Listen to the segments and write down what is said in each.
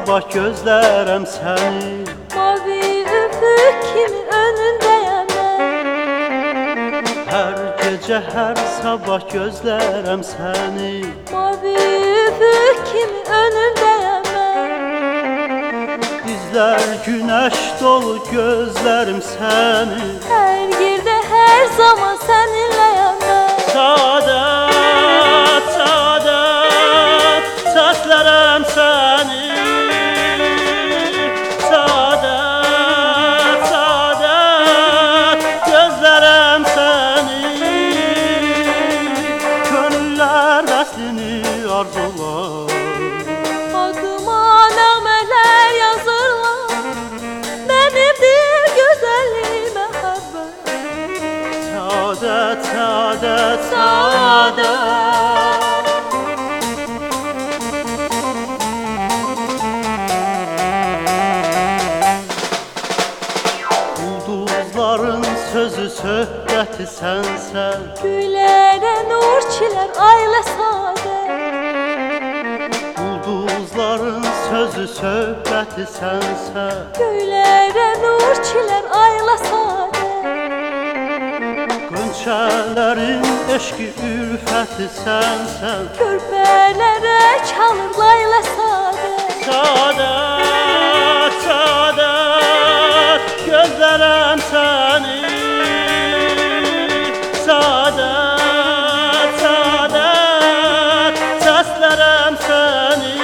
sabah gözlərəm səni. Mavi üfüq kimi önündəyəm mən. Hər gecə, hər sabah gözlərəm səni. Mavi üfüq kimi önündəyəm mən. İzlər günəş dolu gözlərim səni. Hər yerdə, hər zaman səninləyəm mən. Saadət, saadət, səslərəm səni. Saadət, saadət, gözlərəm səni. Könüllər vəslini arzular. Adıma nəğmələr yazırlar. Mənimdir gözəllik məhəbbət. Saadət, saadət, saadət. Ulduzların sözü, söhbəti sənsən. Göylərə nur çilər ailə sadə. Ulduzların sözü, söhbəti sənsən. Göylərə nur çilər ailə sadə. Gönçələrin eşqi, ülfəti sənsən. Körpələrə çalır layla sadə. Saadət, saadət, gözlərəm səni. Saadət, saadət, səslərəm səni.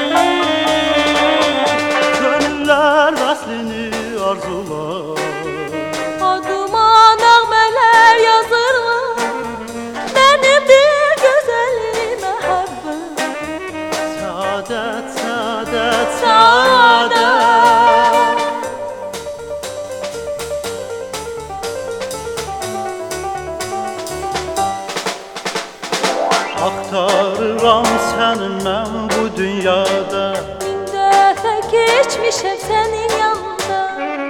Könüllər vəslini arzular. Adıma nəğmələr yazırlar. Mənimdir gözəllik məhəbbət. Saadət, saadət, Saadət. saadət. Axtarıram səni mən bu dünyada. Min dəfə keçmişəm sənin yanında.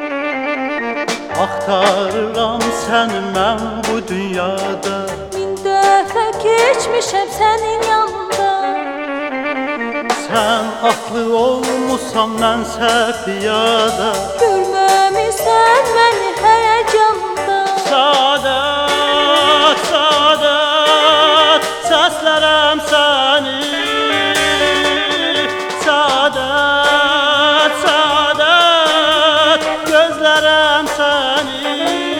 Axtarıram səni mən bu dünyada. Min dəfə keçmişəm sənin yanında. Sən atlı olmusan, mənsə piyada. Görməmisən məni həyəcanda. Saadət, saadət, səslərəm səni. Saadət, saadət, gözlərəm səni.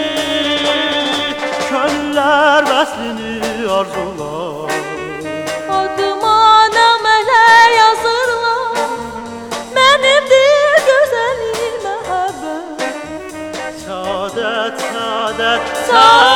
Könüllər vəslini arzular. Adıma nəğmələr yazırlar. Mənimdir gözəllik məhəbbət. Saadət, saadət, Saadət.